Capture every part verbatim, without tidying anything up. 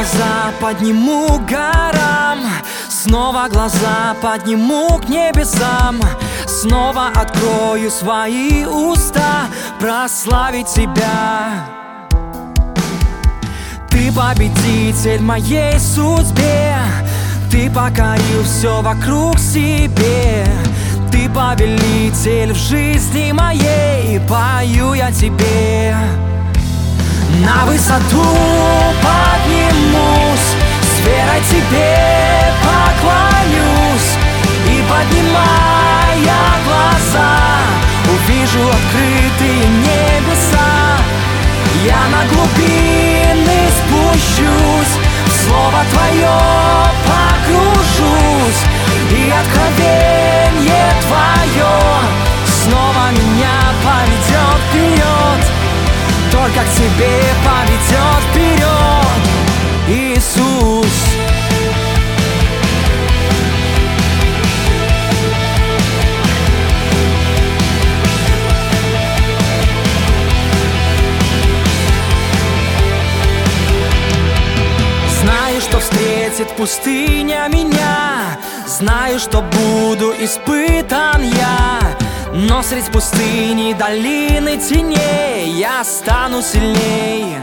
глаза подниму к горам, снова глаза подниму к небесам, снова открою свои уста прославить Тебя. Ты победитель в моей судьбе, Ты покорил все вокруг себе. Ты повелитель в жизни моей, пою я Тебе. На высоту поднимусь, с верой Тебе поклонюсь, и, поднимая глаза, увижу открытые небеса. Я на глубины спущусь, в Слово Твое погружусь, и откровенье Твое снова меня поведет вперед, только к Тебе поведет вперед, Иисус. Знаю, что встретит пустыня меня, знаю, что буду испытан я, но средь пустыни, долины теней я стану сильней.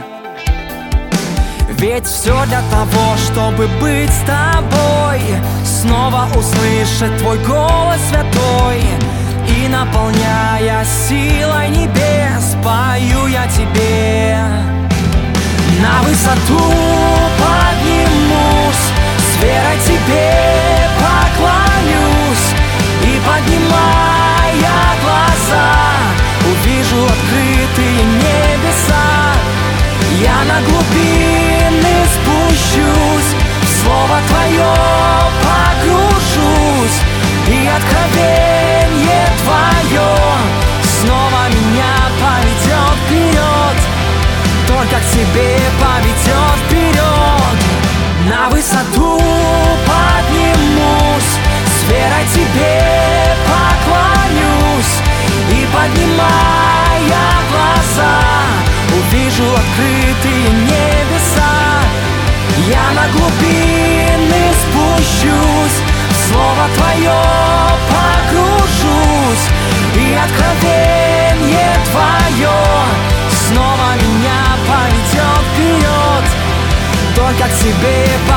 Ведь все для того, чтобы быть с Тобой, снова услышать Твой голос святой, и, наполняя силой небес, пою я Тебе. На высоту поднимусь, с верой Тебе поклонюсь, и, поднимая глаза, увижу открытые небеса. Я на глубины спущусь, в Слово Твое погружусь, и откровенье Твое снова меня поведет вперед, только к Тебе поведет вперед. На высоту поднимусь, с верой Тебе поклонюсь, и, поднимая глаза, увижу открытые небеса. Я на глубины спущусь, в Слово Твое погружусь, и откровенье Твое снова меня поведет вперед, только к Тебе